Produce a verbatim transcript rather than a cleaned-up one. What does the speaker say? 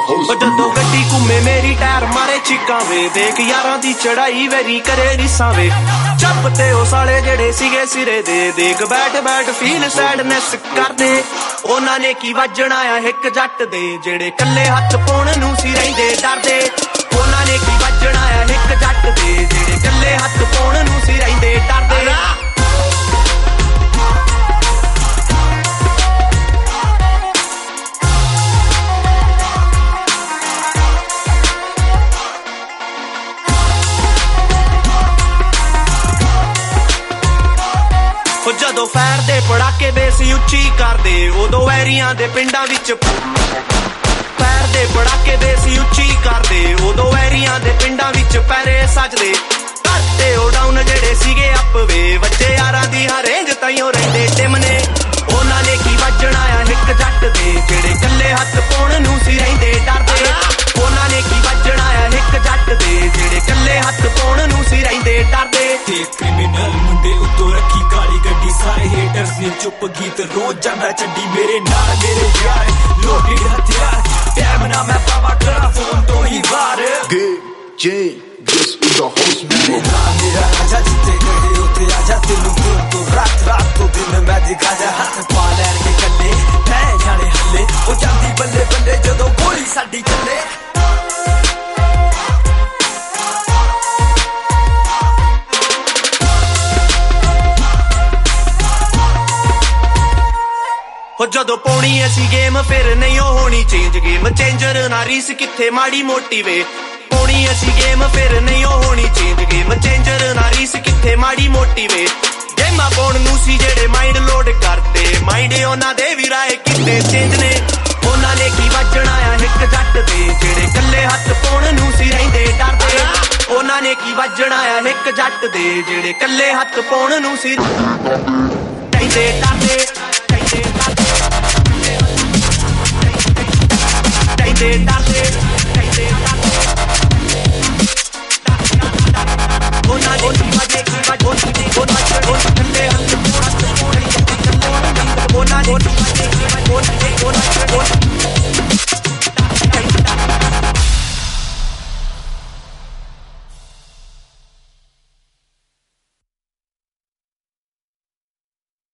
जदों गड्डी घूमे मेरी टायर मारे चिक्कां वे देख यारां दी चढ़ाई वेरी करे रिसां वे चप ते ओ साले जेड़े सीगे सिरे दे देख बैठ बैठ फील सैडनेस करदे उन्हां ने की वजणा आ हिक जट दे जेड़े कल्ले हत्थ पाउण नूं सी रहिंदे डरदे उन्हां ने की वजणा आ हिक जट दे जेड़े कल्ले हत्थ पाउण नूं सी रहिंदे डरदे जदों फैर दे पड़ाके बेसी उच्ची करदे उदों वैरियां दे पिंडां विच फैर दे पड़ाके बेसी उच्ची करदे उदों वैरियां दे पिंडां विच पैरे सजदे करते ओ डाउन जेड़े सीगे अप वे वज्जे यारां दी हर रेंज ताईं रहिंदे टिमने उन्हां ने की वजणा आ हिक जट दे जेड़े कल्ले हत्थ पाउण नूं सी रहिंदे डरदे उन्हां ने की वजणा आ हिक जट दे जेड़े कल्ले हत्थ पाउण नूं सी रहिंदे डरदे ते क्रिमिनल मुंडे उत्तों रखी काली गड्डी सारे हेटर्स ने चुप गीत रोज जांदा चड्डी मेरे नाल मेरे यार लोडेड हथियार टाइम ना मैं पावा करा फोन तो ही वार J just with the host man मेरा राजा जिते गए उते आजा तेनू दिन तो रात रात तो दिन मैं दिखा जा हाथ पा लैण के कल्ले मैं जाने हल्ले ओ जांदी बल्ले बल्ले जदों गोली साडी चले जदों पाउणी असी गेम फिर नहीं होनी चेंज गेम चेंजर ना रीस किथे माड़ी मोटी वे पाउणी असी गेम फिर नहीं होनी चेंज गेम चेंजर ना रीस किथे माड़ी मोटी वे गेमां पाउण नूं सी जेड़े माइंड लोड करते माइंड उन्हां दे भी राए किते चेंज ने उन्हां ने की वजणा आ हिक जट दे जेड़े कल्ले हत्थ पाउण नूं सी रहिंदे डरदे उन्हां ने की वजणा आ हिक जट दे जेड़े कल्ले हत्थ पाउण नूं सी रहिंदे डरदे They